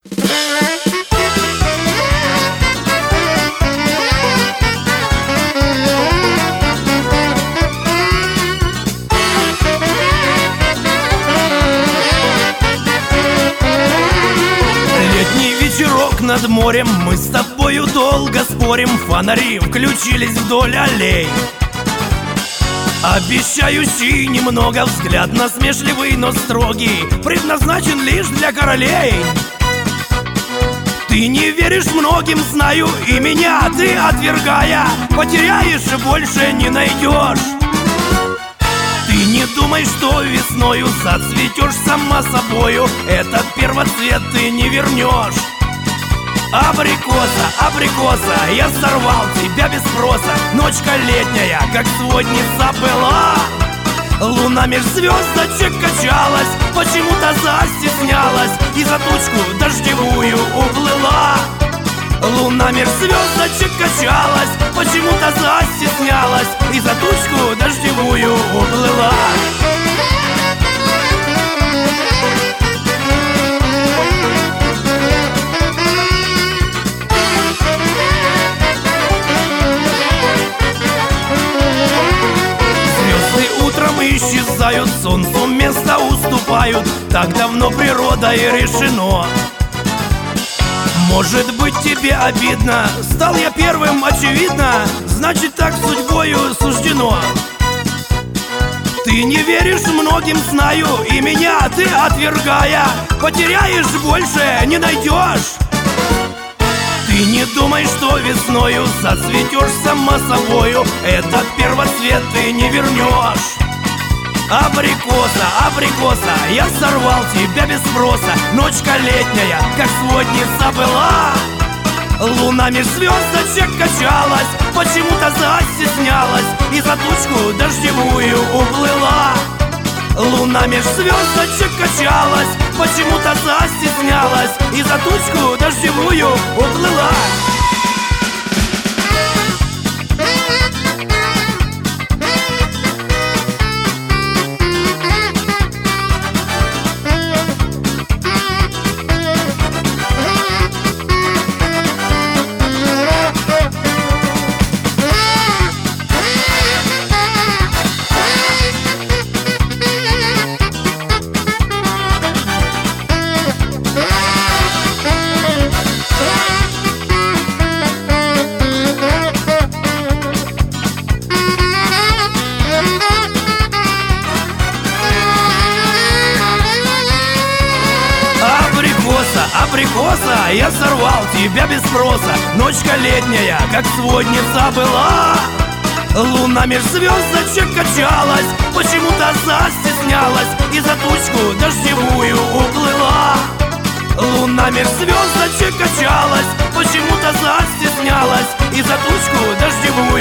Над морем мы с тобою долго спорим. Фонари включились вдоль аллей. Обещающий немного взгляд насмешливый, но строгий, предназначен лишь для королей. Ты не веришь многим, знаю, и меня ты, отвергая, потеряешь и больше не найдешь. Ты не думай, что весною зацветешь сама собою. Этот первоцвет ты не вернешь. Абрикоса, абрикоса, я сорвал тебя без спроса. Ночка летняя, как сводница была. Луна меж звездочек качалась, почему-то застеснялась и за тучку дождевую уплыла. Луна меж звездочек качалась, почему-то застеснялась и за тучку дождевую уплыла. Исчезают, солнцу место уступают. Так давно природой решено. Может быть, тебе обидно, стал я первым, очевидно. Значит, так судьбою суждено. Ты не веришь многим, знаю, и меня ты, отвергая, потеряешь, больше не найдешь. Ты не думай, что весною зацветешь сама собою. Этот первоцвет ты не вернешь. Абрикоса, абрикоса, я сорвал тебя без спроса. Ночка летняя, как сводница была. Луна меж звездочек качалась, почему-то застеснялась и за тучку дождевую уплыла. Луна меж звездочек качалась, почему-то застеснялась и за тучку дождевую уплыла. Абрикоса, я сорвал тебя без спроса. Ночка летняя, как сводница была. Луна меж звездочек качалась, почему-то застеснялась и за тучку дождевую уплыла. Луна меж звездочек качалась, почему-то застеснялась и за тучку дождевую